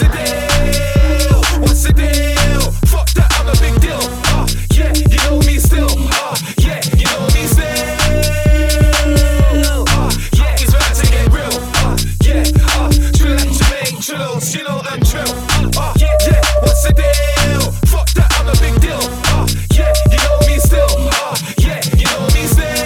the deal? What's the deal? Fuck that, I'm a big deal. Yeah, you know me still. Yeah, you know me still. Yeah, it's about to get real. Yeah, true like Jermaine, Trillos, you know I'm trill. Yeah, what's the deal? Fuck that, I'm a big deal. Yeah, you know me still. Yeah, you know me still.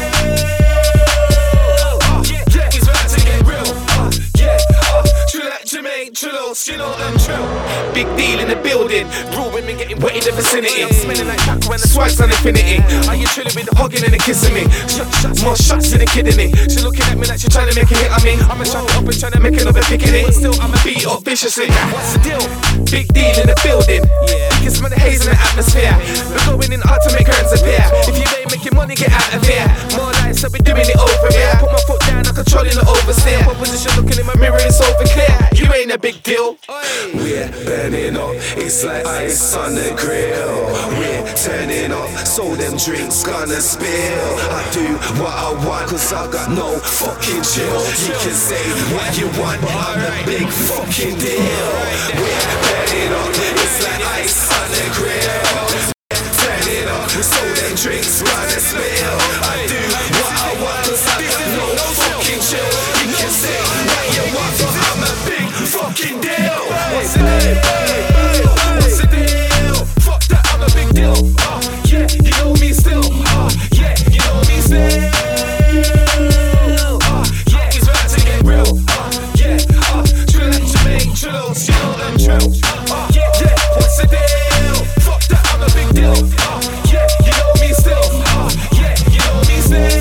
Yeah, it's about to get real. Yeah, true like Jermaine, Trillos, you know I'm trill. Big deal in the building, real women getting wet in the vicinity. Smelling like tobacco and the swipes on infinity. Are you chilling with the hugging and the kissing me? More shots in the kidney. She looking at me like she trying to make a hit on me. I'ma shut it up and trying to make another pick in it. But still I'ma beat it up viciously. What's the deal? Big deal in the building. You can smell the haze in the atmosphere. We're going in hard to make earns appear. If you ain't making money, get out of here. More lights, I'll be doing it over here. Put my foot down, I'm controlling the oversteer. What position looking in my mirror is over clear. You ain't a big deal. We're burning up, it's like ice on the grill. We're turning up, so them drinks gonna spill. I do what I want, cause I got no fucking chill. You can say what you want, I'm a big fucking deal. We're burning up, it's like ice on the grill. Turn it up, so them drinks gonna spill. I do what I want, cause I got no fucking chill. You can say what you want, but I'm a big fucking deal. What's the deal? What's the deal? Fuck that, I'm a big deal. Yeah, you know me still. Yeah, you know me still. Yeah, it's about to get real. Yeah, true like Jermaine, Trillos, you know I'm trill. Yeah, what's the deal? Fuck that, I'm a big deal. Yeah, you know me still. Yeah, you know me still.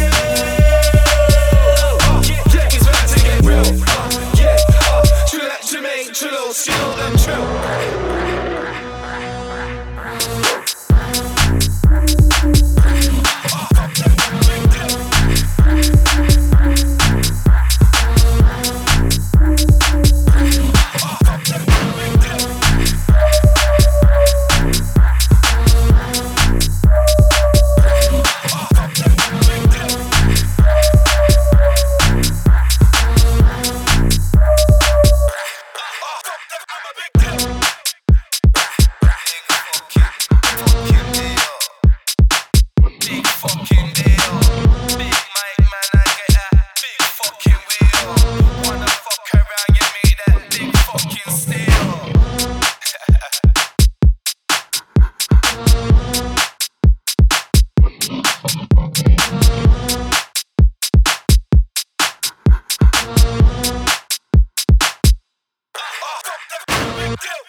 Yeah, it's about to get real. Yeah, true like Jermaine, Trillos, you know I'm trill. Deal.